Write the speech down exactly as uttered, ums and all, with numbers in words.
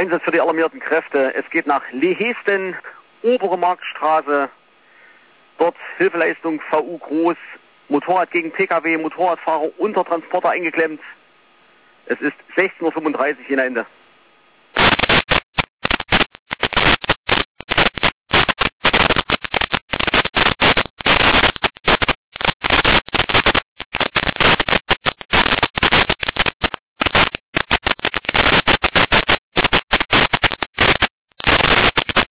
Einsatz für die alarmierten Kräfte. Es geht nach Lehesten, obere Marktstraße. Dort Hilfeleistung V U Groß. Motorrad gegen P K W, Motorradfahrer unter Transporter eingeklemmt. Es ist sechzehn Uhr fünfunddreißig, Ende.